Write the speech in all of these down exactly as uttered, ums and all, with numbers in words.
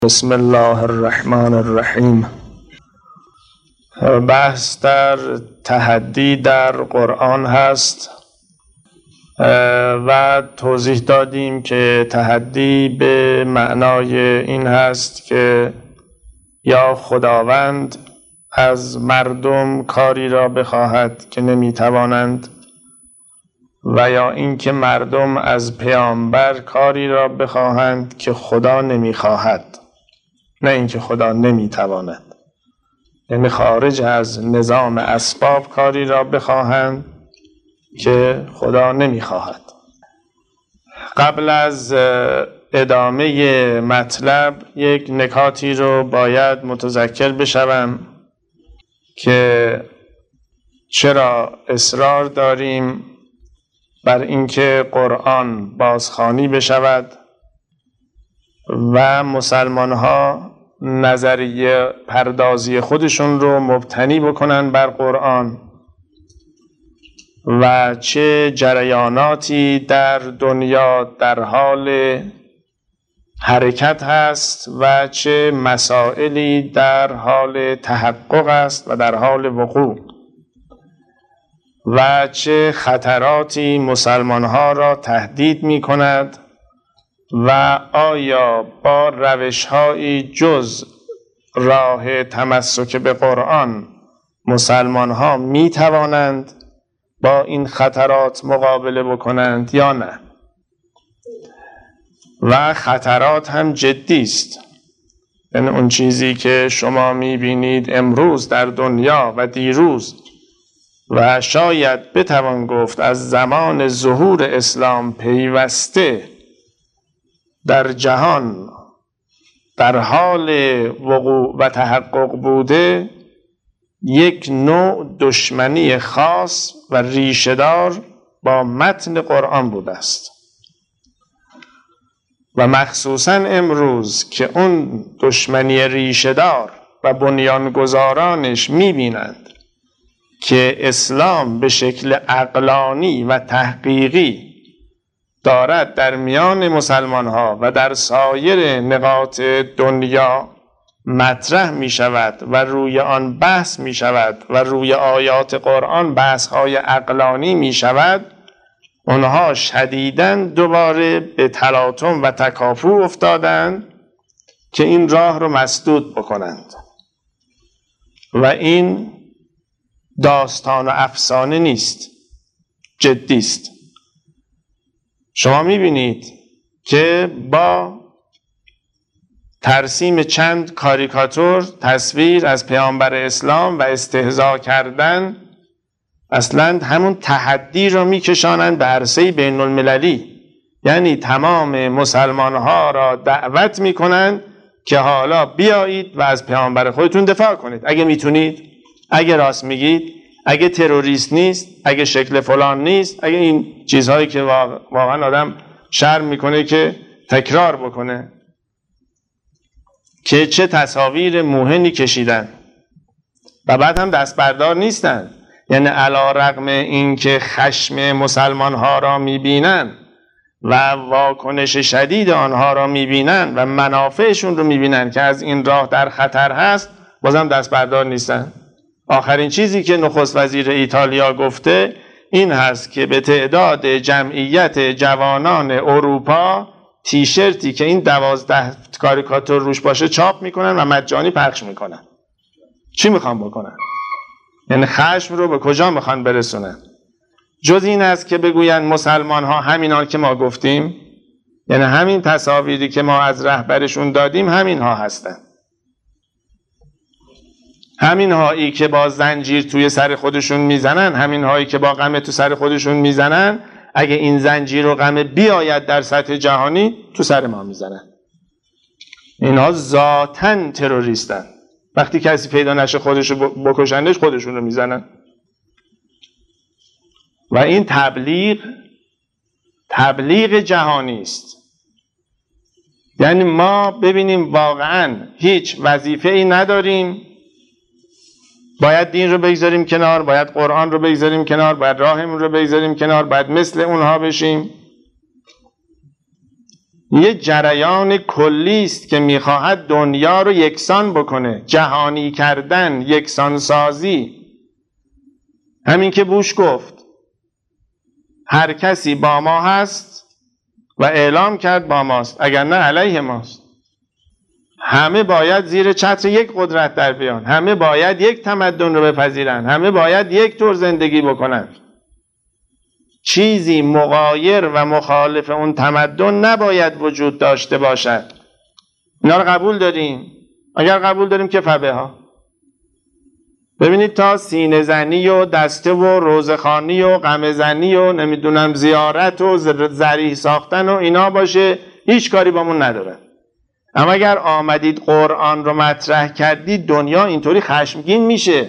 بسم الله الرحمن الرحیم. بحث در تحدی در قرآن هست و توضیح دادیم که تحدی به معنای این هست که یا خداوند از مردم کاری را بخواهد که نمیتوانند و یا اینکه مردم از پیامبر کاری را بخواهند که خدا نمیخواهد، نه اینکه خدا نمیتواند. یعنی خارج از نظام اسباب کاری را بخواهند که خدا نمیخواهد. قبل از ادامه مطلب یک نکاتی رو باید متذکر بشوم که چرا اصرار داریم بر اینکه قرآن بازخوانی بشود و مسلمان ها نظریه پردازی خودشون رو مبتنی بکنن بر قرآن و چه جریاناتی در دنیا در حال حرکت هست و چه مسائلی در حال تحقق است و در حال وقوع و چه خطراتی مسلمان ها را تهدید می کند و آیا با روش‌هایی جز راه تمسک به قرآن مسلمان ها می توانند با این خطرات مقابله بکنند یا نه. و خطرات هم جدی است. یعنی اون چیزی که شما می بینید امروز در دنیا و دیروز و شاید بتوان گفت از زمان ظهور اسلام پیوسته در جهان در حال وقوع و تحقق بوده، یک نوع دشمنی خاص و ریشه‌دار با متن قرآن بوده است و مخصوصا امروز که اون دشمنی ریشه‌دار و بنیانگذارانش می‌بینند که اسلام به شکل عقلانی و تحقیقی دارد در میان مسلمان ها و در سایر نقاط دنیا مطرح می شود و روی آن بحث می شود و روی آیات قرآن بحث های عقلانی می شود، اونها شدیداً دوباره به تلاطم و تکاپو افتادند که این راه رو مسدود بکنند. و این داستان و افسانه نیست، جدی است. شما میبینید که با ترسیم چند کاریکاتور تصویر از پیامبر اسلام و استهزا کردن اصلا همون تحدی رو میکشانند به عرصه بین المللی. یعنی تمام مسلمان ها را دعوت میکنند که حالا بیایید و از پیامبر خودتون دفاع کنید اگه میتونید، اگه راست میگید، اگه تروریست نیست، اگه شکل فلان نیست، اگه این چیزهایی که واقعا آدم شرم میکنه که تکرار بکنه، که چه تصاویر موهنی کشیدن و بعد هم دست بردار نیستن. یعنی علی رغم این که خشم مسلمان ها را میبینن و واکنش شدید آنها را میبینن و منافعشون رو میبینن که از این راه در خطر هست، بازم دست بردار نیستن. آخرین چیزی که نخست وزیر ایتالیا گفته این هست که به تعداد جمعیت جوانان اروپا تیشرتی که این دوازده کاریکاتور روش باشه چاپ میکنن و مجانی پخش میکنن. چی میخوان بکنن؟ یعنی خشم رو به کجا میخوان برسونن؟ جز این است که بگوین مسلمان ها همینان که ما گفتیم، یعنی همین تصاویری که ما از رهبرشون دادیم همین ها هستن. همین هایی که با زنجیر توی سر خودشون میزنن، همین هایی که با قمه تو سر خودشون میزنن، اگه این زنجیر و قمه بیاید در سطح جهانی تو سر ما میزنن. اینها ذاتاً تروریستن. وقتی کسی پیدا نشه خودشو بکشندش، خودشون رو میزنن. و این تبلیغ تبلیغ جهانی است. یعنی ما ببینیم واقعاً هیچ وظیفه‌ای نداریم، باید دین رو بگذاریم کنار، باید قرآن رو بگذاریم کنار، باید راهمون رو بگذاریم کنار، باید مثل اونها بشیم. یه جریان کلی است که میخواهد دنیا رو یکسان بکنه، جهانی کردن، یکسان سازی. همین که بوش گفت هر کسی با ما هست و اعلام کرد با ماست، اگر نه علیه ماست. همه باید زیر چتر یک قدرت در بیان، همه باید یک تمدن رو بپذیرن، همه باید یک طور زندگی بکنن. چیزی مغایر و مخالف اون تمدن نباید وجود داشته باشد. اینا رو قبول داریم؟ اگر قبول داریم که فبه ها. ببینید تا سینه زنی و دسته و روزخانی و غم زنی و نمیدونم زیارت و ذریح ساختن و اینا باشه، هیچ کاری با من نداره. اما اگر آمدید قرآن رو مطرح کردید، دنیا اینطوری خشمگین میشه،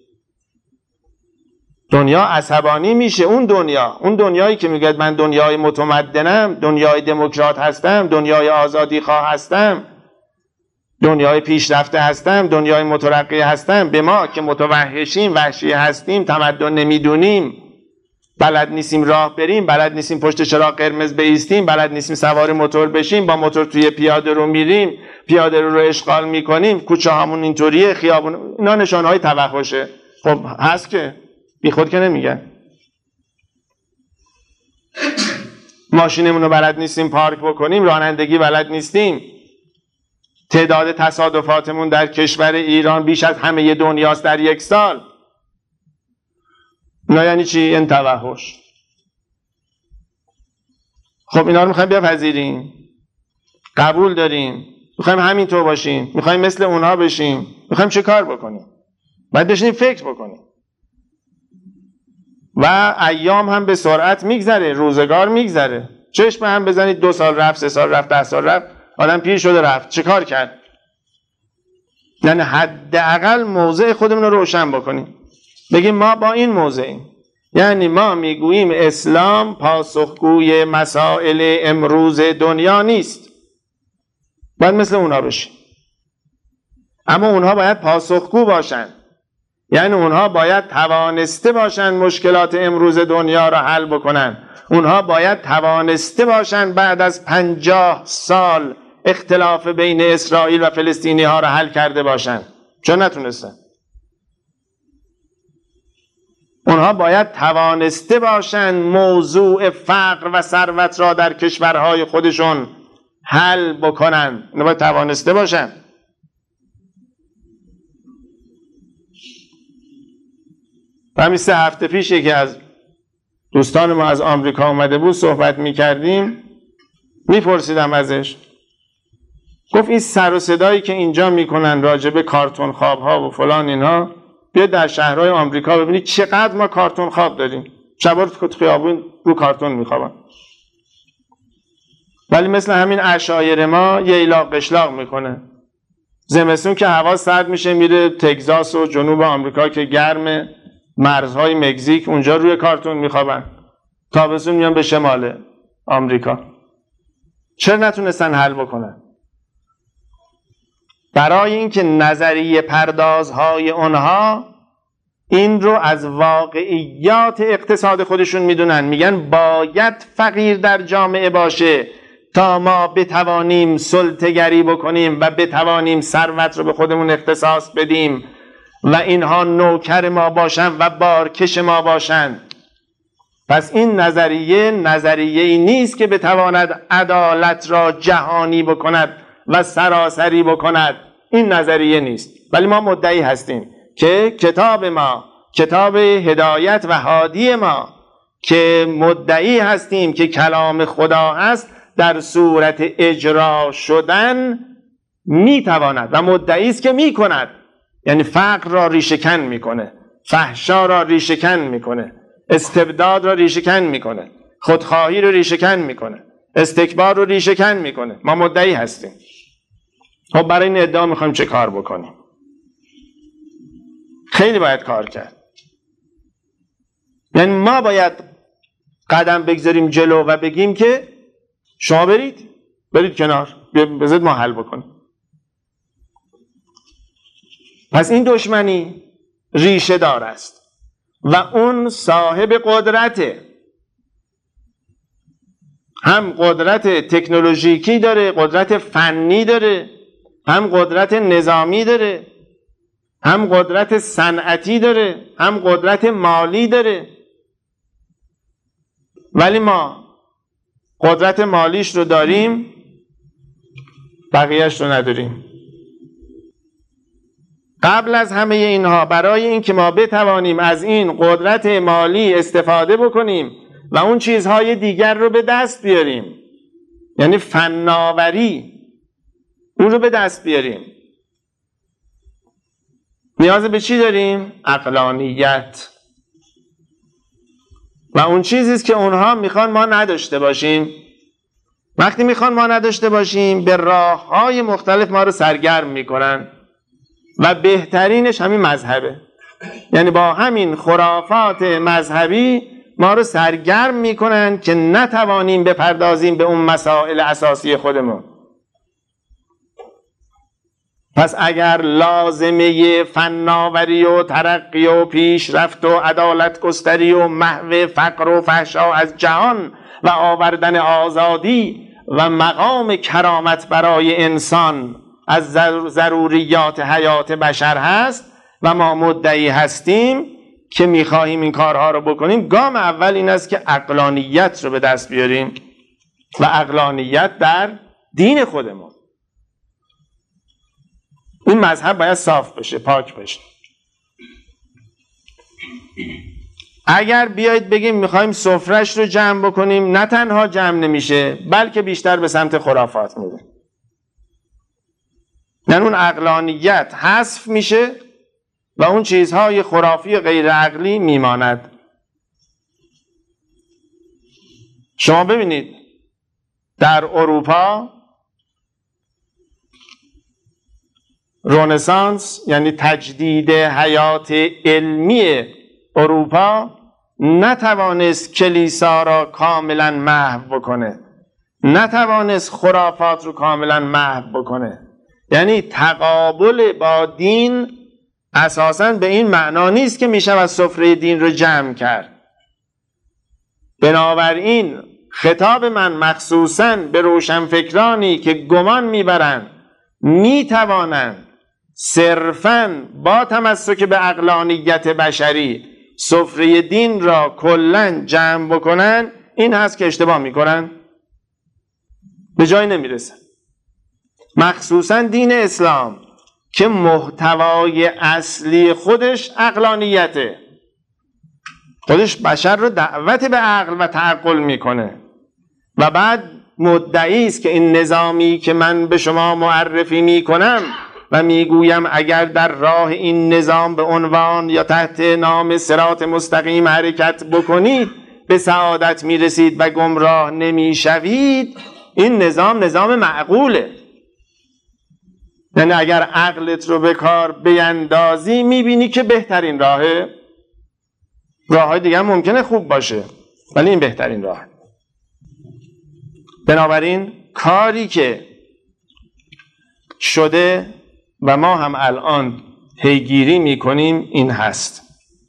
دنیا عصبانی میشه. اون دنیا، اون دنیایی که میگه من دنیای متمدنم، دنیای دموکرات هستم، دنیای آزادی خواه هستم، دنیای پیشرفته هستم، دنیای مترقی هستم، به ما که متوحشیم، وحشی هستیم، تمدن نمیدونیم، بلد نیستیم راه بریم، بلد نیستیم پشت چراغ قرمز بایستیم، بلد نیستیم سوار موتور بشیم، با موتور توی پیاده رو میریم، پیاده رو رو اشغال میکنیم، کوچه همون اینطوریه، خیابون، اینا نشانهای توحشه. خب هست که بی خود که نمیگن. ماشینمون رو بلد نیستیم پارک بکنیم، رانندگی بلد نیستیم. تعداد تصادفاتمون در کشور ایران بیش از همه دنیاست در یک سال. اینا یعنی چی؟ این توحش. خب اینا رو میخوایم بپذیریم، قبول داریم، میخوایم همینطور باشیم، میخوایم مثل اونها بشیم، میخوایم چه کار بکنیم؟ باید بشینیم فکر بکنیم. و ایام هم به سرعت میگذره، روزگار میگذره. چشم هم بزنید، دو سال رفت، سه سال رفت، ده سال رفت، آدم پیر شده رفت. چه کار کرد؟ یعنی حداقل موضع خودمون رو روشن بکنیم، بگیم ما با این موضعیم. یعنی ما میگوییم اسلام پاسخگوی مسائل امروز دنیا نیست، باید مثل اونها بشیم. اما اونها باید پاسخگو باشن، یعنی اونها باید توانسته باشن مشکلات امروز دنیا را حل بکنن. اونها باید توانسته باشن بعد از پنجاه سال اختلاف بین اسرائیل و فلسطینی ها را حل کرده باشن. چون نتونستن؟ اونها باید توانسته باشن موضوع فقر و ثروت را در کشورهای خودشون حل بکنن. اونها باید توانسته باشن. همین سه هفته پیش یکی از دوستان ما از آمریکا اومده بود، صحبت میکردیم، میپرسیدم ازش، گفت این سر و صدایی که اینجا میکنن راجب کارتون خواب ها و فلان اینا، بیا در شهرهای آمریکا ببینید چقدر ما کارتون خواب داریم. شبا تو خیابون رو کارتون میخوابن، ولی مثل همین عشایر ما یه ایلاق قشلاق میکنه. زمستون که هوا سرد میشه میره تگزاس و جنوب آمریکا که گرمه، مرزهای مکزیک، اونجا روی کارتون میخوابن. تابستون میان به شمال آمریکا. چرا نتونستن حل بکنن؟ برای اینکه نظریه پردازهای اونها این رو از واقعیات اقتصاد خودشون میدونن. میگن باید فقیر در جامعه باشه تا ما بتوانیم سلطه‌گری بکنیم و بتوانیم ثروت رو به خودمون اختصاص بدیم و اینها نوکر ما باشن و بارکش ما باشن. پس این نظریه نظریه‌ای نیست که بتواند عدالت را جهانی بکند و سراسری بکند. این نظریه نیست، ولی ما مدعی هستیم که کتاب ما، کتاب هدایت و هادی ما، که مدعی هستیم که کلام خدا هست، در صورت اجرا شدن میتواند و مدعی است که میکند. یعنی فقر را ریشه‌کن میکنه، فحشا را ریشه‌کن میکنه، استبداد را ریشه‌کن میکنه، خودخواهی رو ریشه‌کن میکنه، استکبار رو ریشه‌کن میکنه. ما مدعی هستیم. خب برای این ادعا میخوایم چه کار بکنیم؟ خیلی باید کار کرد. یعنی ما باید قدم بگذاریم جلو و بگیم که شما برید برید کنار، بذارید ما حل بکنیم. پس این دشمنی ریشه دار است و اون صاحب قدرته. هم قدرت تکنولوژیکی داره، قدرت فنی داره، هم قدرت نظامی داره، هم قدرت صنعتی داره، هم قدرت مالی داره. ولی ما قدرت مالیش رو داریم، بقیهش رو نداریم. قبل از همه اینها برای اینکه ما بتوانیم از این قدرت مالی استفاده بکنیم و اون چیزهای دیگر رو به دست بیاریم، یعنی فناوری اون رو به دست بیاریم، نیاز به چی داریم؟ عقلانیت. و اون چیزیست که اونها میخوان ما نداشته باشیم. وقتی میخوان ما نداشته باشیم به راههای مختلف ما رو سرگرم میکنن و بهترینش همین مذهبه. یعنی با همین خرافات مذهبی ما رو سرگرم میکنن که نتوانیم بپردازیم به اون مسائل اساسی خودمون. پس اگر لازمه فناوری و ترقی و پیشرفت و عدالت گستری و محو فقر و فحشا از جهان و آوردن آزادی و مقام کرامت برای انسان از ضروریات حیات بشر هست و ما مدعی هستیم که میخواهیم این کارها رو بکنیم، گام اول این است که عقلانیت رو به دست بیاریم و عقلانیت در دین خودمون. این مذهب باید صاف بشه، پاک بشه. اگر بیایید بگیم میخوایم سفرش رو جمع بکنیم، نه تنها جمع نمیشه بلکه بیشتر به سمت خرافات میره. یعنی اون عقلانیت حذف میشه و اون چیزهای خرافی و غیر عقلی میماند. شما ببینید در اروپا رنسانس، یعنی تجدید حیات علمی اروپا، نتوانست کلیسا را کاملا محو بکنه، نتوانست خرافات رو کاملا محو بکنه. یعنی تقابل با دین اساساً به این معنا نیست که میشه از سفره دین رو جمع کرد. بنابراین خطاب من مخصوصاً به روشنفکرانی که گمان میبرند میتوانند صرفاً با تمسک به عقلانیت بشری سفره دین را کلاً جمع بکنن، این هست که اشتباه میکنن، به جای نمیرسن. مخصوصاً دین اسلام که محتوای اصلی خودش عقلانیته، خودش بشر رو دعوت به عقل و تعقل میکنه و بعد مدعی است که این نظامی که من به شما معرفی میکنم و میگویم اگر در راه این نظام به عنوان یا تحت نام صراط مستقیم حرکت بکنید به سعادت میرسید و گمراه نمیشوید، این نظام نظام معقوله. یعنی اگر عقلت رو به کار بیندازی میبینی که بهترین راهه. راههای دیگه هم ممکنه خوب باشه ولی این بهترین راه. بنابراین کاری که شده و ما هم الان پیگیری میکنیم این هست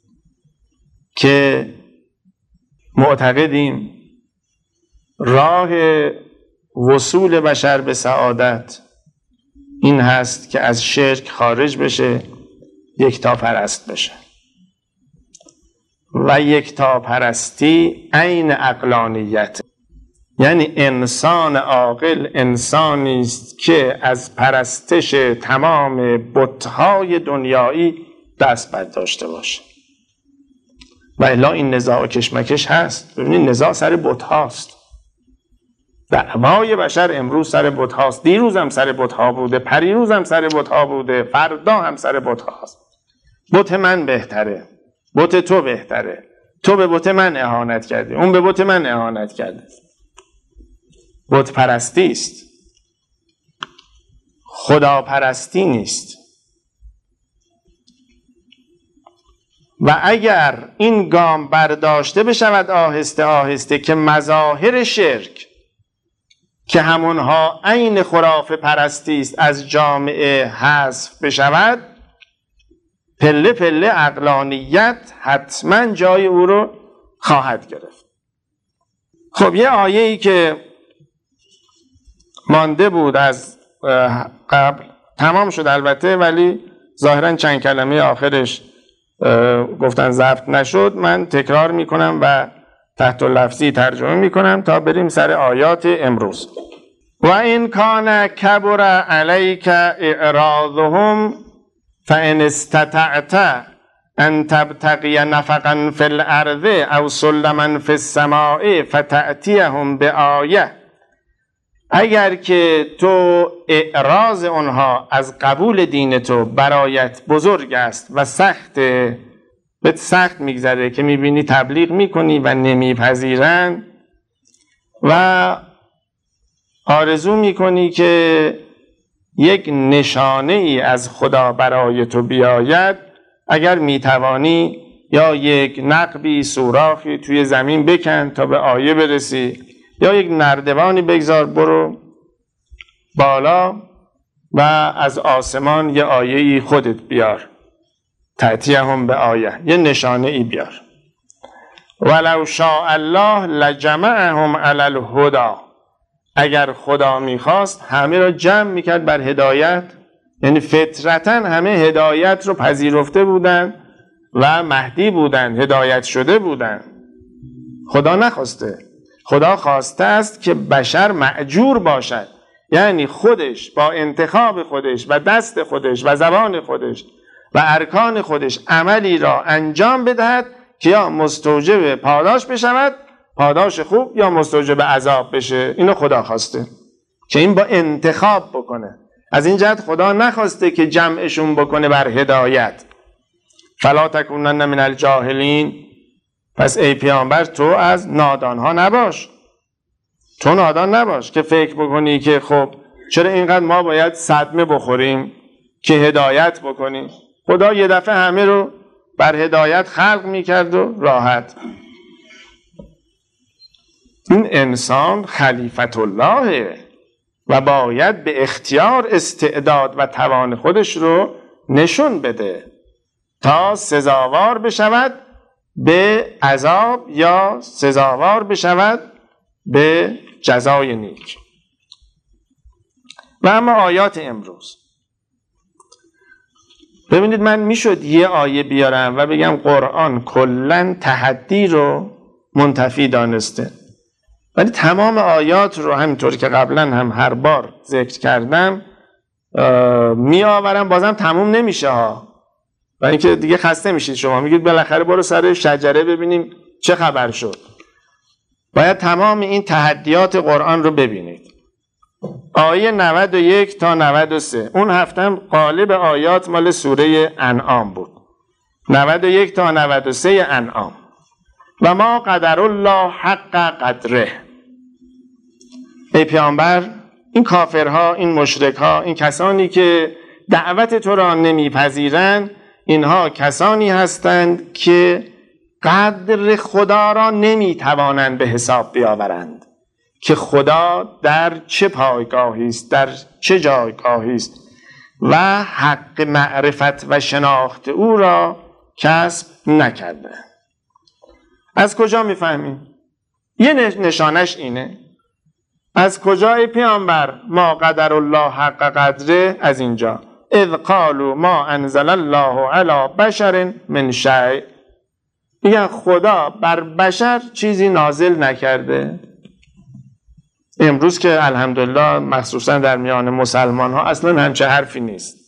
که معتقدیم راه وصول بشر به سعادت این هست که از شرک خارج بشه، یکتاپرست بشه. و یکتاپرستی عین عقلانیت. یعنی انسان عاقل انسانی است که از پرستش تمام بت‌های دنیایی دست برداشته باشه. و الا این نزاع و کشمکش هست. ببینید نزاع سر بت‌هاست. دعوای بشر امروز سر بت‌هاست، دیروز هم سر بت‌ها بوده، پریروز هم سر بت‌ها بوده، فردا هم سر بت‌هاست. بت من بهتره، بت تو بهتره، تو به بت من اهانت کردی، اون به بت من اهانت کرده. بت پرستی است، خدا پرستی نیست. و اگر این گام برداشته بشود آهسته آهسته که مظاهر شرک که همونها عین خرافه پرستی است از جامعه حذف بشود، پله پله عقلانیت حتما جای او رو خواهد گرفت. خب یه آیه‌ای که مانده بود از قبل، تمام شد البته، ولی ظاهرا چند کلمه آخرش گفتن ضبط نشد. من تکرار میکنم و تحت لفظی ترجمه میکنم تا بریم سر آیات امروز. و این کان کبر علیک اعراضهم فان استطعت ان تبتغی نفقا فی الارض او سلما فی السماء فتأتیهم بآیه. اگر که تو اعراض اونها از قبول دین تو برایت بزرگ است و سخت به سخت میگذره که میبینی تبلیغ میکنی و نمیپذیرن و آرزو میکنی که یک نشانه ای از خدا برای تو بیاید، اگر میتوانی یا یک نقبی سوراخی توی زمین بکن تا به آیه برسی، یا یک نردبانی بگذار برو بالا و از آسمان یه آیه‌ای خودت بیار، تأتیهم به آیه، یه نشانه ای بیار. ولو شاء الله لجمعهم علی الهدی. اگر خدا میخواست همه را جمع میکرد بر هدایت، یعنی فطرتاً همه هدایت رو پذیرفته بودن و مهدی بودن، هدایت شده بودن. خدا نخواسته، خدا خواسته است که بشر مأجور باشد، یعنی خودش با انتخاب خودش و دست خودش و زبان خودش و ارکان خودش عملی را انجام بدهد که یا مستوجب پاداش بشود، پاداش خوب، یا مستوجب عذاب بشه. اینو خدا خواسته که این با انتخاب بکنه. از این جهت خدا نخواسته که جمعشون بکنه بر هدایت. فلا تکونن من الجاهلین. پس ای پیامبر تو از نادانها نباش، تو نادان نباش که فکر بکنی که خب چرا اینقدر ما باید صدمه بخوریم که هدایت بکنیم. خدا یه دفعه همه رو بر هدایت خلق میکرد و راحت. این انسان خلیفت اللهه و باید به اختیار استعداد و توان خودش رو نشون بده تا سزاوار بشود به عذاب یا سزاوار بشود به جزای نیک. و اما آیات امروز، ببینید من میشد یه آیه بیارم و بگم قرآن کلن تحدی رو منتفی دانسته، ولی تمام آیات رو همینطور که قبلا هم هر بار ذکر کردم می آورم، بازم تموم نمیشه ها. و اینکه دیگه خسته میشید شما، میگید بالاخره برو سر شجره ببینیم چه خبر شد. باید تمام این تحدیات قرآن رو ببینید. آیه نود و یک تا نود و سه، اون هفتم قالب آیات مال سوره انعام بود. نود و یک تا نود و سه انعام. و ما قدر الله حق قدره. ای پیامبر، این کافرها، این مشرکها، این کسانی که دعوت تو را نمیپذیرند، اینها کسانی هستند که قدر خدا را نمیتوانند به حساب بیاورند که خدا در چه پایگاهی است، در چه جایگاهی است و حق معرفت و شناخت او را کسب نکرده. از کجا میفهمیم؟ یه نشانش اینه. از کجا ای پیامبر ما قدر الله حق قدره؟ از اینجا اذ قالوا ما انزل الله علی بشر من شیء. میگن خدا بر بشر چیزی نازل نکرده. امروز که الحمدلله مخصوصا در میان مسلمان ها اصلا همچه حرفی نیست.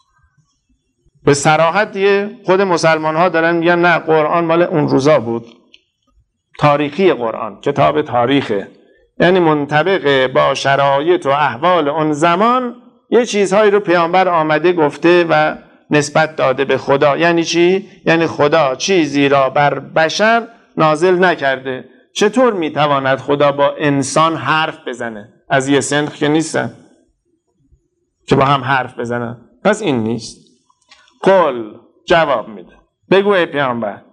به صراحت دیگه خود مسلمان ها دارن میگن نه قرآن مال اون روزا بود. تاریخی قرآن کتاب تاریخه، یعنی منطبق با شرایط و احوال اون زمان یه چیزهایی رو پیامبر آمده گفته و نسبت داده به خدا. یعنی چی؟ یعنی خدا چیزی را بر بشر نازل نکرده. چطور میتواند خدا با انسان حرف بزنه؟ از یه سنخ که نیستن که با هم حرف بزنن. پس این نیست. قل، جواب میده، بگو ای پیامبر،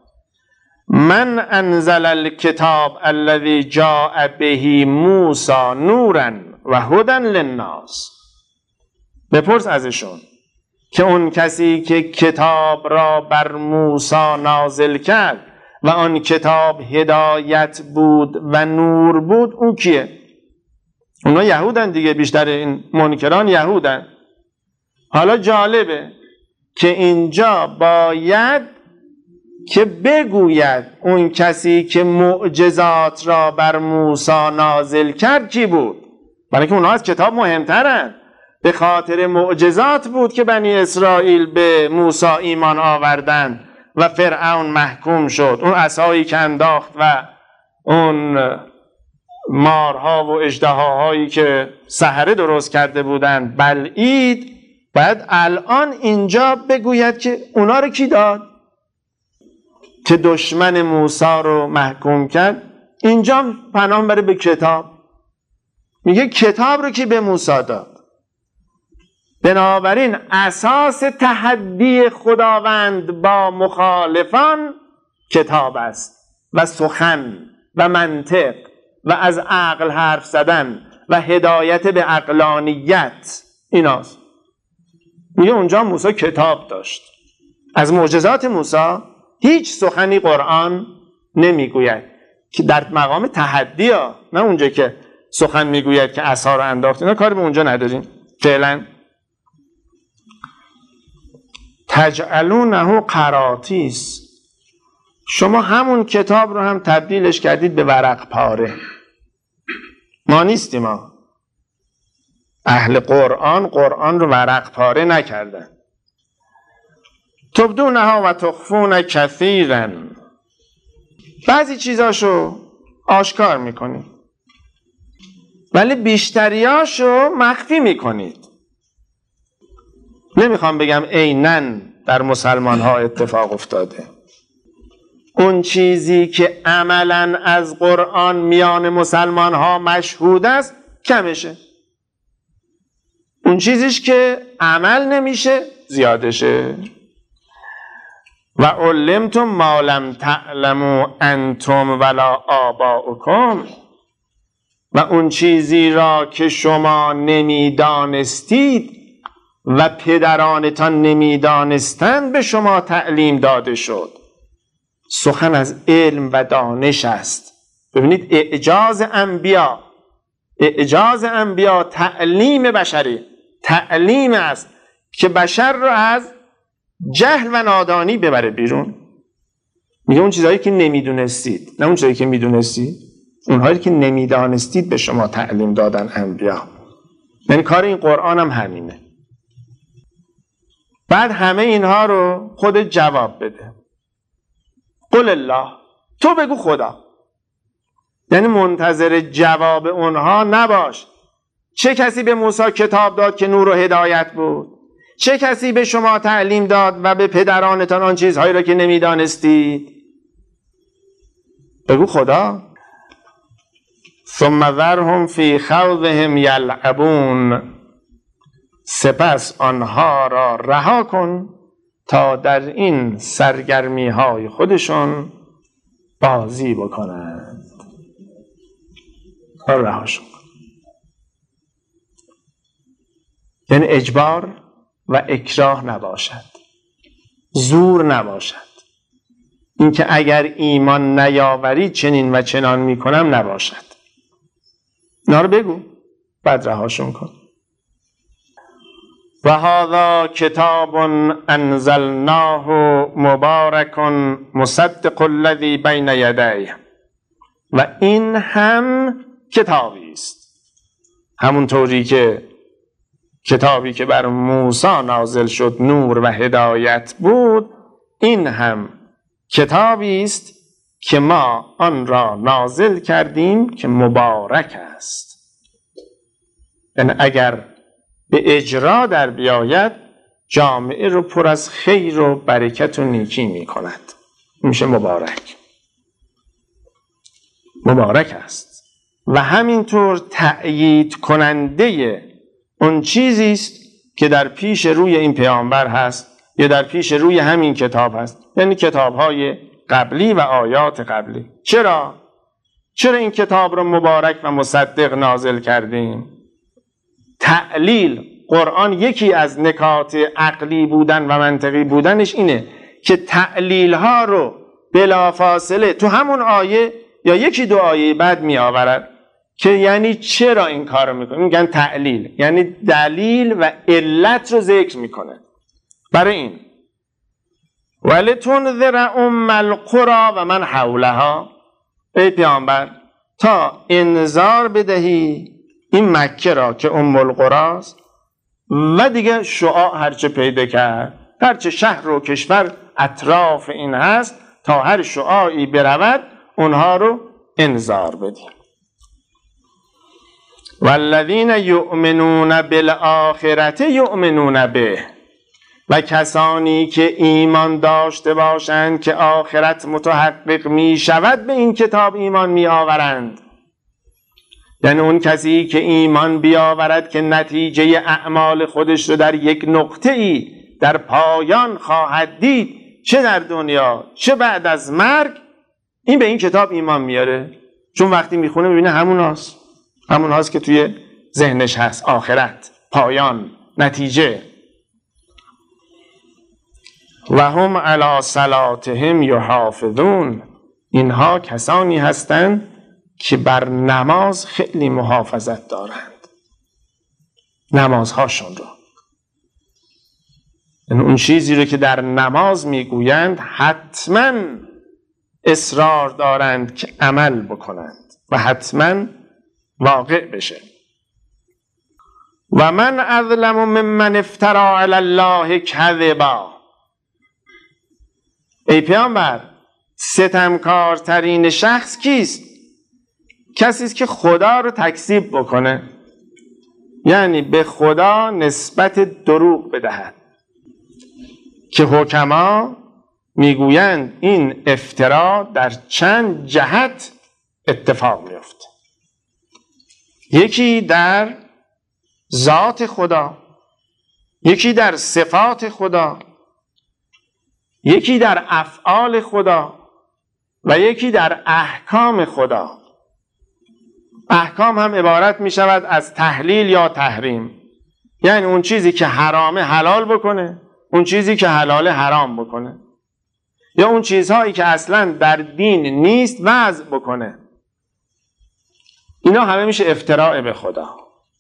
من انزل الکتاب الذی جاء به موسی نورا و هدی للناس. بپرس ازشون که اون کسی که کتاب را بر موسی نازل کرد و آن کتاب هدایت بود و نور بود، او کیه؟ اونا یهودن دیگه، بیشتر این منکران یهودن. حالا جالبه که اینجا باید که بگوید اون کسی که معجزات را بر موسی نازل کرد کی بود، برای که اونها از کتاب مهمترن. به خاطر معجزات بود که بنی اسرائیل به موسی ایمان آوردن و فرعون محکوم شد. اون عصایی که انداخت و اون مارها و اژدهاهایی که سحره درست کرده بودند بلعید، باید الان اینجا بگوید که اونا رو کی داد که دشمن موسی رو محکوم کرد. اینجا پناه بره به کتاب، میگه کتاب رو کی به موسی داد. بنابراین اساس تحدی خداوند با مخالفان کتاب است و سخن و منطق و از عقل حرف زدن و هدایت به عقلانیت ایناست. میگه اونجا موسی کتاب داشت. از معجزات موسی هیچ سخنی قرآن نمیگوید که در مقام تحدی ها، نه اونجا که سخن میگوید که عصا رو انداخت، اینا کاری به اونجا نداریم فعلا. تجعلونه قراطیس، شما همون کتاب رو هم تبدیلش کردید به ورق پاره. ما نیستیم ما اهل قرآن، قرآن رو ورق پاره نکردن. تبدونها و تخفون کثیرا، بعضی چیزاشو آشکار میکنید ولی بیشتریاشو مخفی میکنید. نمیخوام بگم عیناً در مسلمان ها اتفاق افتاده. اون چیزی که عملاً از قرآن میان مسلمان ها مشهود است کمشه، اون چیزیش که عمل نمیشه زیادشه. و علمتم ما لم تعلموا انتم ولا آباؤکم، و اون چیزی را که شما نمیدانستید و پدرانتان نمیدانستند به شما تعلیم داده شد. سخن از علم و دانش است. ببینید اعجاز انبیا، اعجاز انبیا تعلیم بشری، تعلیم است که بشر رو از جهل و نادانی ببره بیرون. میگه اون چیزهایی که نمیدونستید، نه اون چیزهایی که میدونستید، اونهایی که نمیدانستید به شما تعلیم دادن انبیا. یعنی کار این قرآن هم همینه. بعد همه اینها رو خود جواب بده. قل الله، تو بگو خدا. یعنی منتظر جواب اونها نباش. چه کسی به موسی کتاب داد که نور و هدایت بود؟ چه کسی به شما تعلیم داد و به پدرانتان آن چیزهایی را که نمیدانستید؟ بگو خدا. ثم ذرهم فی خوضهم یلعبون، سپس آنها را رها کن تا در این سرگرمی های خودشون بازی بکنند. رهاشون کن. یعنی اجبار و اکراه نباشد، زور نباشد. اینکه اگر ایمان نیاوری چنین و چنان میکنم نباشد. اینا رو بگو بعد رهاشون کن. و هذا کتاب انزلناه مبارک مصدق الذی بین یدیه، و این هم کتابی است، همون طوری که کتابی که بر موسی نازل شد نور و هدایت بود، این هم کتابی است که ما آن را نازل کردیم که مبارک است. یعنی اگر به اجرا در بیاید جامعه رو پر از خیر و برکت و نیکی می کند، میشه مبارک. مبارک است و همینطور تأیید کننده اون چیزی است که در پیش روی این پیامبر هست یا در پیش روی همین کتاب هست، یعنی کتاب‌های قبلی و آیات قبلی. چرا؟ چرا این کتاب رو مبارک و مصدق نازل کردیم؟ تعلیل قرآن یکی از نکات عقلی بودن و منطقی بودنش اینه که تعلیل ها رو بلافاصله تو همون آیه یا یکی دو آیه بعد می آورد که یعنی چرا این کار رو میکنه، میگن تعلیل، یعنی دلیل و علت رو ذکر میکنه. برای این ولتنذر ام القری و من حولها، ای پیامبر تا انذار بدهی این مکه را که ام القراست و دیگه شعاع هرچه پیدا کرد، هرچه شهر و کشور اطراف این هست، تا هر شعاعی برود اونها رو انذار بدیم. والذین یؤمنون بالآخرة یؤمنون به، و کسانی که ایمان داشته باشند که آخرت متحقق می شود به این کتاب ایمان می آورند. یعنی اون کسی که ایمان بیاورد که نتیجه اعمال خودش رو در یک نقطه ای در پایان خواهد دید، چه در دنیا چه بعد از مرگ، این به این کتاب ایمان میاره، چون وقتی میخونه میبینه همون هاست همون هاست که توی ذهنش هست، آخرت، پایان، نتیجه. و هم علی صلاتهم یحافظون، اینها کسانی هستند که بر نماز خیلی محافظت دارند، نمازهاشون رو، یعنی اون چیزی رو که در نماز میگویند حتما اصرار دارند که عمل بکنند و حتما واقع بشه. و من اظلم ممن افتری علی الله کذبا، ای پیامبر ستمکارترین شخص کیست؟ کسی است که خدا رو تکذیب بکنه، یعنی به خدا نسبت دروغ بدهد، که حکما میگویند این افترا در چند جهت اتفاق میفته. یکی در ذات خدا، یکی در صفات خدا، یکی در افعال خدا و یکی در احکام خدا. احکام هم عبارت می شود از تحلیل یا تحریم، یعنی اون چیزی که حرامه حلال بکنه، اون چیزی که حلاله حرام بکنه، یا اون چیزهایی که اصلا در دین نیست وضع بکنه. اینا همه میشه افتراء به خدا.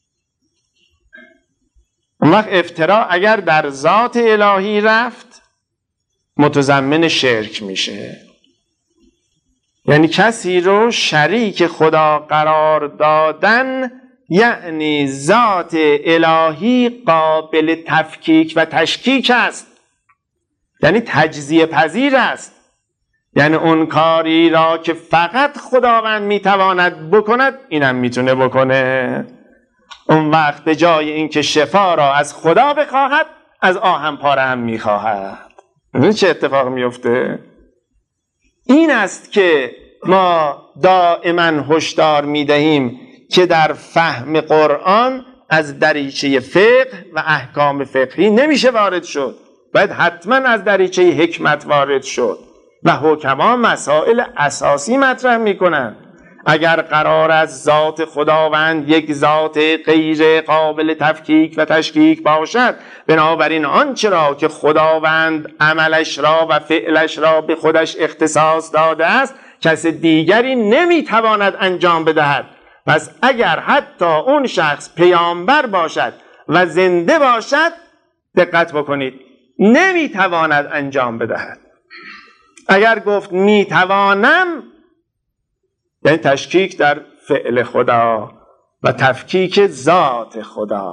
اون وقت افتراء اگر در ذات الهی رفت متضمن شرک میشه، یعنی کسی رو شریک خدا قرار دادن، یعنی ذات الهی قابل تفکیک و تشکیک است، یعنی تجزیه پذیر است، یعنی اون کاری را که فقط خداوند میتواند بکند اینم میتونه بکنه. اون وقت به جای اینکه شفا را از خدا بخواهد، از آهن پاره هم میخواهد. ببینید چه اتفاق میفته. این است که ما دائما هشدار میدهیم که در فهم قرآن از دریچه فقه و احکام فقهی نمیشه وارد شد، باید حتما از دریچه حکمت وارد شد و حکما مسائل اساسی مطرح میکنن. اگر قرار از ذات خداوند یک ذات غیر قابل تفکیک و تشکیک باشد، بنابراین آنچه را که خداوند عملش را و فعلش را به خودش اختصاص داده است کس دیگری نمیتواند انجام بدهد. پس اگر حتی اون شخص پیامبر باشد و زنده باشد، دقت بکنید، نمیتواند انجام بدهد. اگر گفت میتوانم، یعنی تشکیک در فعل خدا و تفکیک ذات خدا،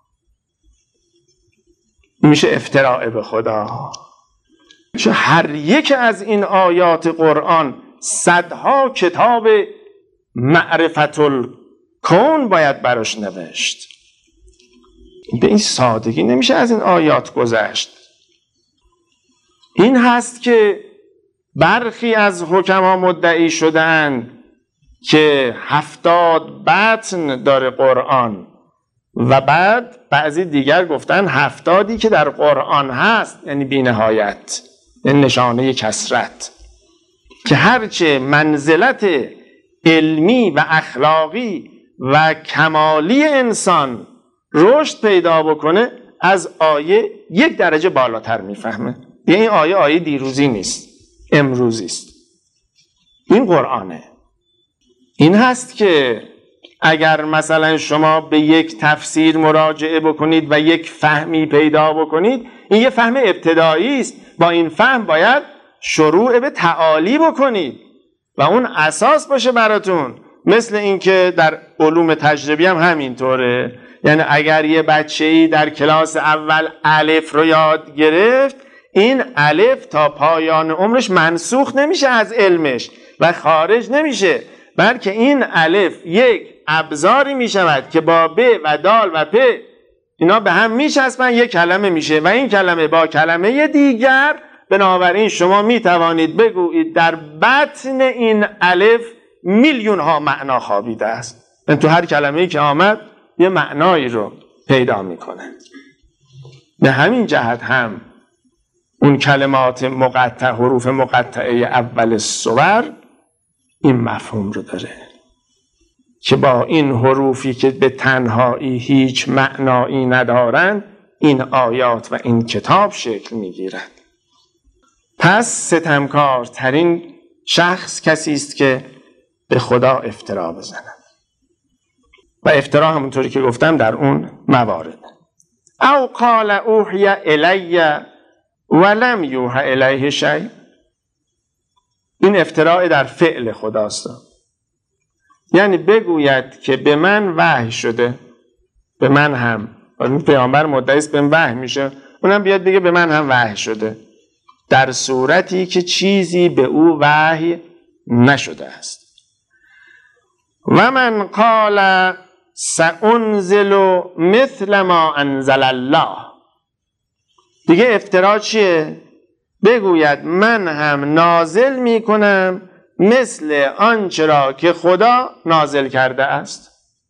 میشه افتراء به خدا. چون هر یک از این آیات قرآن صدها کتاب معرفت الکون باید براش نوشت. به این سادگی نمیشه از این آیات گذشت. این هست که برخی از حکما مدعی شدند که هفتاد بطن داره قرآن، و بعد بعضی دیگر گفتن هفتادی که در قرآن هست یعنی بی نهایت، یعنی نشانه کثرت، که هرچه منزلت علمی و اخلاقی و کمالی انسان رشد پیدا بکنه از آیه یک درجه بالاتر میفهمه. یعنی این آیه آیه دیروزی نیست، امروزی است. این قرآنه. این هست که اگر مثلا شما به یک تفسیر مراجعه بکنید و یک فهمی پیدا بکنید، این یه فهم ابتدایی است. با این فهم باید شروع به تعالی بکنید و اون اساس باشه براتون. مثل اینکه در علوم تجربی هم همینطوره. یعنی اگر یه بچه‌ای در کلاس اول الف رو یاد گرفت، این الف تا پایان عمرش منسوخ نمیشه از علمش و خارج نمیشه، بلکه این الف یک ابزاری میشود که با ب و دال و پ اینا به هم میچسبن، یک کلمه میشه و این کلمه با کلمه دیگر. بنابراین شما میتوانید بگویید در بطن این الف میلیون ها معنا خوابیده است. این تو هر کلمه‌ای که آمد یه معنایی رو پیدا میکنه. به همین جهت هم اون کلمات مقطع، حروف مقطعه اول سور این مفهوم رو داره که با این حروفی که به تنهایی هیچ معنایی ندارند، این آیات و این کتاب شکل میگیرد. پس ستمکار ترین شخص کسی است که به خدا افترا بزند و افترا همونطوری که گفتم در اون موارد. او قال اوحی الی ولم یوحی الیه شیء، این افتراء در فعل خداست. یعنی بگوید که به من وحی شده، به من هم، اون پیامبر مدعی است به من وحی میشه، اونم بیاد بگه به من هم وحی شده، در صورتی که چیزی به او وحی نشده است. و من قال سأنزل مثل ما انزل الله، دیگه افترا چیه؟ بگوید من هم نازل میکنم مثل آنچه را که خدا نازل کرده است.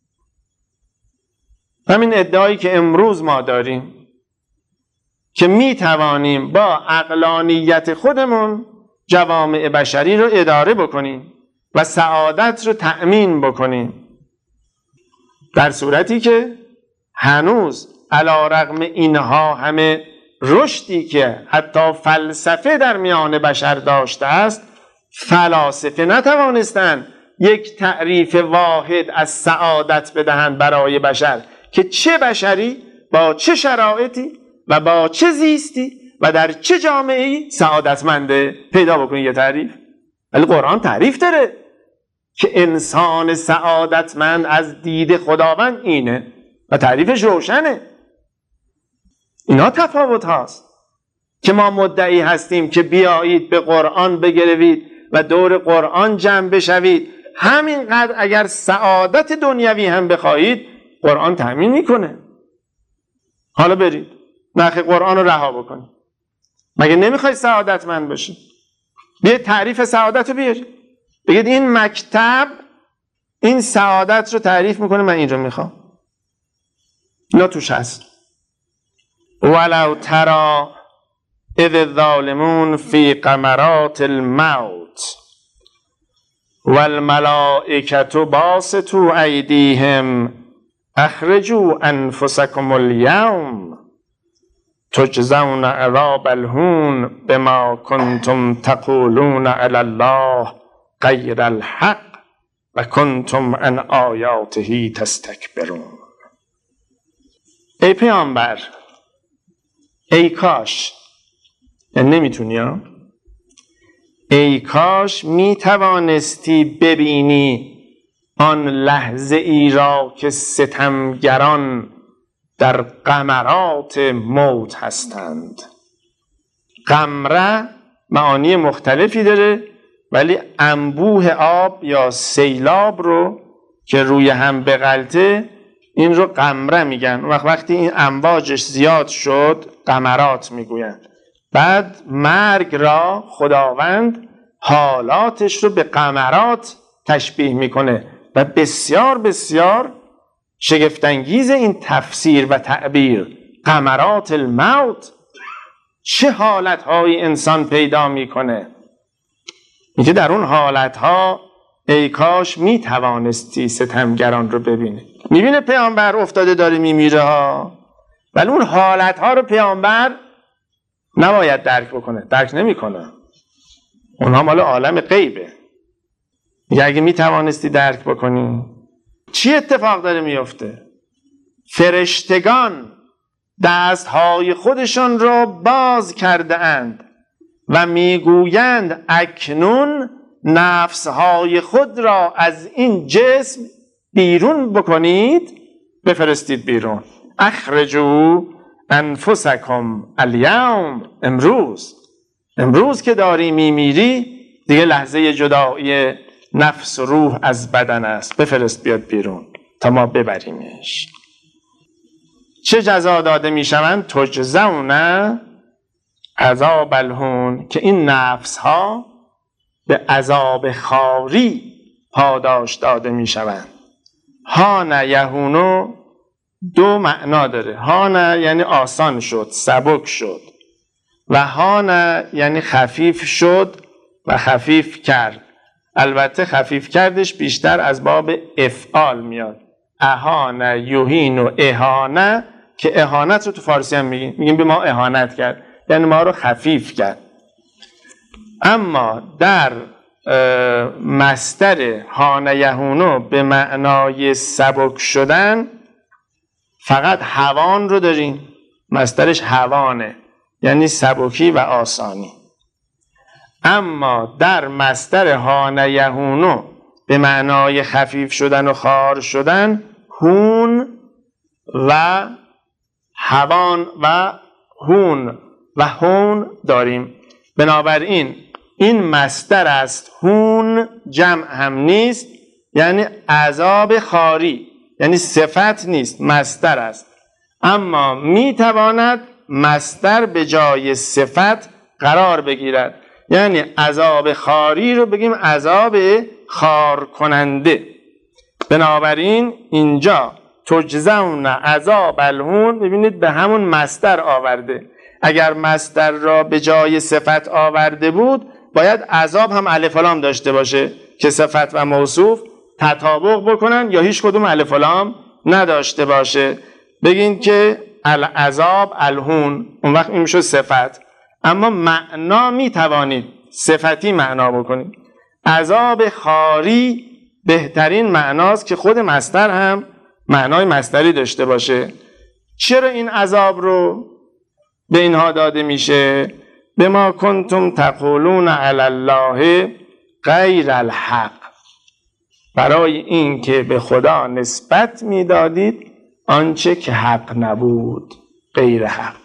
همین ادعایی که امروز ما داریم که می توانیم با عقلانیت خودمون جوامع بشری رو اداره بکنیم و سعادت رو تأمین بکنیم، در صورتی که هنوز علی رغم اینها همه رشدی که حتی فلسفه در میان بشر داشته است، فلاسفه نتوانستند یک تعریف واحد از سعادت بدهند برای بشر که چه بشری با چه شرایطی و با چه زیستی و در چه جامعه‌ای سعادتمنده. پیدا بکنید یه تعریف. ولی قرآن تعریف داره که انسان سعادتمند از دید خداوند اینه و تعریفش روشنه. اینا تفاوت هاست که ما مدعی هستیم که بیایید به قرآن بگروید و دور قرآن جمع بشوید. همینقدر اگر سعادت دنیوی هم بخواهید قرآن تأمین میکنه. حالا برید نخ قرآن رو رها بکنید. مگه نمیخواید سعادتمند باشید؟ بیاید تعریف سعادت رو بیارید، بگید این مکتب این سعادت رو تعریف میکنه، من این رو میخوام. اینا توش هست. ولو تری اذ الظالمون فی غمرات الموت والملائکة باسطوا ایدیهم اخرجوا انفسکم الیوم تجزون عذاب الهون بما کنتم تقولون علی الله غیر الحق و کنتم عن آیاته تستکبرون. ای پیامبر، ای کاش، نمیتونی ها، ای کاش می توانستی ببینی آن لحظه ای را که ستمگران در غمرات موت هستند. غمره معانی مختلفی داره، ولی انبوه آب یا سیلاب رو که روی هم بغلته این رو غمره میگن. وقت وقتی این امواجش زیاد شد غمرات میگوین. بعد مرگ را خداوند حالاتش رو به غمرات تشبیه میکنه و بسیار بسیار شگفت‌انگیز این تفسیر و تعبیر. غمرات الموت، چه حالت‌های انسان پیدا میکنه. میگه در اون حالت‌ها ای کاش میتوانستی ستمگران رو ببینی. میبینه پیامبر افتاده داره میمیره ها، ولی اون حالت‌ها رو پیامبر نباید درک بکنه، درک نمیکنه. اونها مال عالم غیبه. میگه اگه میتوانستی درک بکنی چی اتفاق داره میفته؟ فرشتگان دستهای خودشان را باز کرده اند و میگویند اکنون نفسهای خود را از این جسم بیرون بکنید، بفرستید بیرون. اخرجوا انفسکم الیوم، امروز امروز که داری میمیری دیگه لحظه جدایی نفس و روح از بدن است، بفرست بیاد بیرون تا ما ببریمش. چه جزا داده میشوند؟ تجزون عذاب الهون، که این نفس ها به عذاب خواری پاداش داده میشوند. هان یهونو دو معنا داره. هان یعنی آسان شد، سبک شد، و هان یعنی خفیف شد و خفیف کرد. البته خفیف کردش بیشتر از باب افعال میاد. اهان یهین و اهانه، که اهانت رو تو فارسی هم میگیم، میگیم به ما اهانت کرد، یعنی ما رو خفیف کرد. اما در مصدر هان یهونو به معنای سبک شدن فقط هوان رو داریم. مصدرش هوانه، یعنی سبکی و آسانی. اما در مصدر هان یهونو به معنای خفیف شدن و خوار شدن هون و هوان و هون و هون داریم. بنابراین این مصدر است، هون جمع هم نیست، یعنی عذاب خواری، یعنی صفت نیست، مصدر است. اما میتواند مصدر به جای صفت قرار بگیرد، یعنی عذاب خواری رو بگیم عذاب خوار کننده. بنابراین اینجا تجزون عذاب الهون، ببینید به همون مصدر آورده. اگر مصدر را به جای صفت آورده بود باید عذاب هم الف و لام داشته باشه که صفت و موصوف تطابق بکنن، یا هیچ کدوم الف و لام نداشته باشه. بگین که العذاب الهون، اون وقت این میشه صفت. اما معنا میتوانید صفتی معنا بکنید. عذاب خواری بهترین معناست که خود مصدر هم معنای مصدری داشته باشه. چرا این عذاب رو به اینها داده میشه؟ به ما کنتم تقولون علی الله غیر الحق، برای این که به خدا نسبت میدادید آنچه که حق نبود، غیر حق.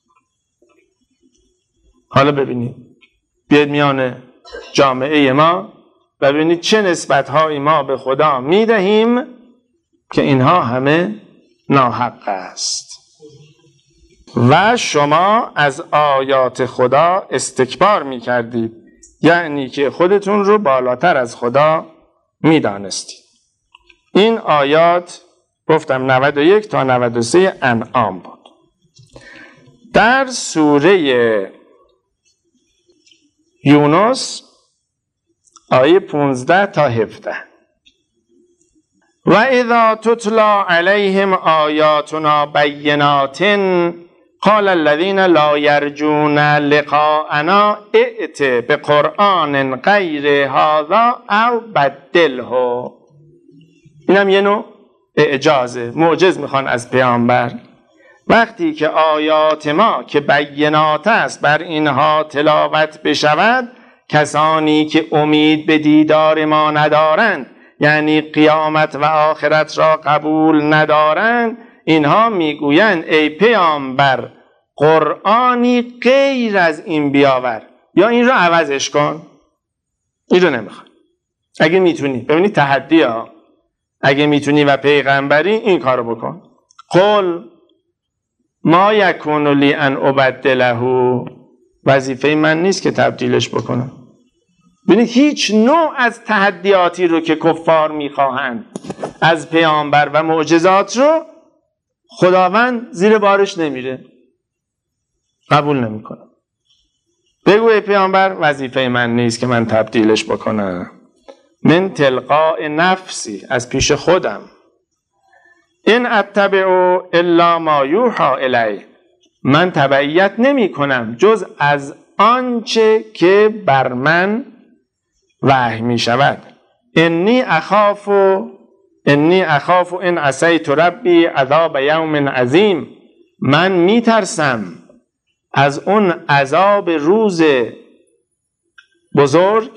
حالا ببینید، بیاید میان جامعه ما و ببینید چه نسبت‌هایی ما به خدا میدهیم که اینها همه ناحق است. و شما از آیات خدا استکبار میکردید، یعنی که خودتون رو بالاتر از خدا میدانستید. این آیات گفتم نود و یک تا نود و سه انعام بود. در سوره یونس آیه پانزده تا هفده، و اذا تتلا علیهم آیاتنا بینات قال الذین لا یرجون لقاءنا ائت بقرآن غیر هذا او بدله. اینم یه نوع اعجازه، معجز میخوان از پیامبر. وقتی که آیات ما که بینات است بر اینها تلاوت بشود، کسانی که امید به دیدار ما ندارند، یعنی قیامت و آخرت را قبول ندارند، اینها میگویند ای پیامبر قرآنی غیر از این بیاور، یا این رو عوضش کن. این رو نمیخواد. اگه میتونی، ببینید تحدی ها، اگه میتونی و پیغمبری این کارو بکن. قل ما یکون لی ان ابدله، وظیفه من نیست که تبدیلش بکنم. ببینید هیچ نوع از تحدیاتی رو که کفار میخواهند از پیامبر و معجزات رو خداوند زیر بارش نمیره، قبول نمیکنه. بگو ای پیامبر وظیفه من نیست که من تبدیلش بکنم، من تلقاء نفسی، از پیش خودم. این اتبع الا ما یوحى الی، من تبعیت نمی کنم جز از آنچه که بر من وحی می شود. انی اخاف انی اخاف ان عصیت ربی عذاب یوم عظیم، من میترسم از اون عذاب روز بزرگ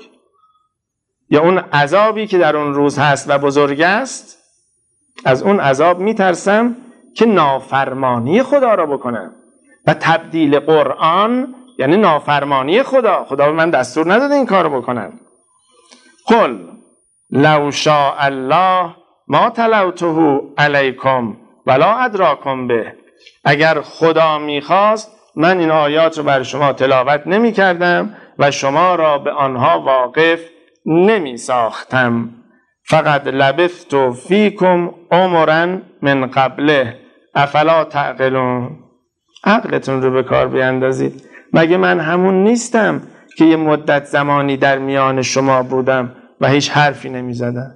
یا اون عذابی که در اون روز هست و بزرگ است، از اون عذاب میترسم که نافرمانی خدا را بکنم. و تبدیل قرآن یعنی نافرمانی خدا. خدا به من دستور نداده این کار رو بکنم. قل لو شاء الله ما تلوته علیکم ولا ادراکم به، اگر خدا میخواست من این آیات رو بر شما تلاوت نمی کردم و شما را به آنها واقف نمی ساختم. فقط لبثت فیکم عمرا من قبله افلا تعقلون، عقلتون رو به کار بیندازید. مگه من همون نیستم که یه مدت زمانی در میان شما بودم و هیچ حرفی نمی زدم؟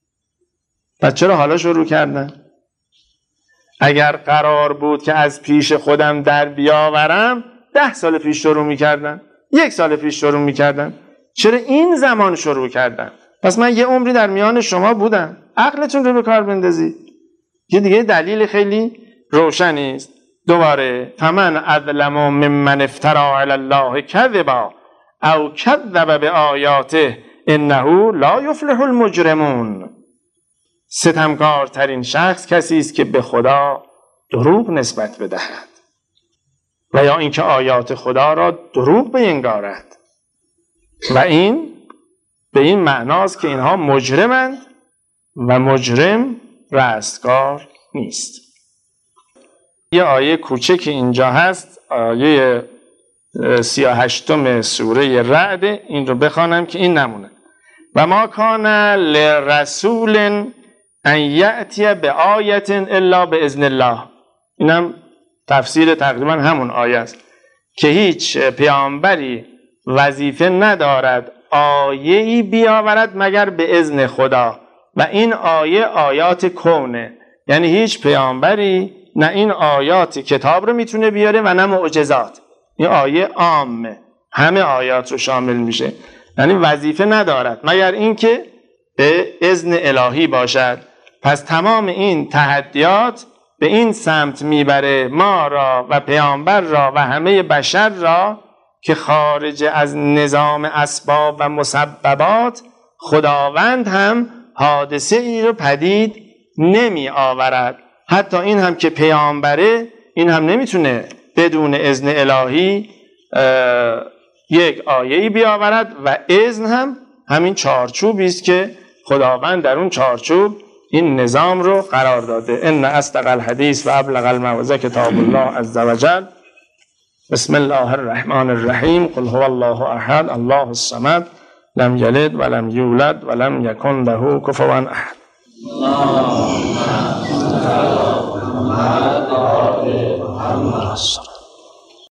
پس چرا حالا شروع کردن؟ اگر قرار بود که از پیش خودم در بیاورم ده سال پیش شروع می کردن، یک سال پیش شروع می کردن. چرا این زمان شروع کردن؟ پس من یه عمری در میان شما بودم. عقلتون رو به کار بندازید. یه دیگه دلیل خیلی روشنی است. دوباره فمن اظلم ممن افتری علی الله کذبا او کذب بآیاته انه لا یفلح المجرمون. ستمکارترین شخص کسی است که به خدا دروغ نسبت بدهد و یا اینکه آیات خدا را دروغ بینگارد، و این به این معناست که اینها مجرمند و مجرم رستگار نیست. یه آیه کوچک اینجا هست، آیه سی و هشتم سوره رعد، این رو بخوانم که این نمونه. و ما کان لرسول ان یأتی بآیة الا باذن الله. اینم تفسیر تقریبا همون آیه است که هیچ پیامبری وظیفه ندارد آیه‌ای بیاورد مگر به اذن خدا، و این آیه آیات کونه، یعنی هیچ پیامبری نه این آیات کتاب رو میتونه بیاره و نه معجزات. این آیه عامه، همه آیات رو شامل میشه، یعنی وظیفه ندارد مگر اینکه به اذن الهی باشد. پس تمام این تحدیات به این سمت میبره ما را و پیامبر را و همه بشر را که خارج از نظام اسباب و مسببات خداوند هم حادثه ای رو پدید نمی آورد. حتی این هم که پیامبره، این هم نمیتونه بدون اذن الهی یک آیه‌ای بیاورد، و اذن هم همین چارچوبی است که خداوند در اون چارچوب این نظام رو قرار داده. ان اصدق الحدیث و ابلغ الموعظه کتاب الله عز وجل. بسم الله الرحمن الرحیم. قل هو الله احد الله الصمد لم یلد ولم یولد ولم یکن له کفوا احد. اللهم صل على محمد.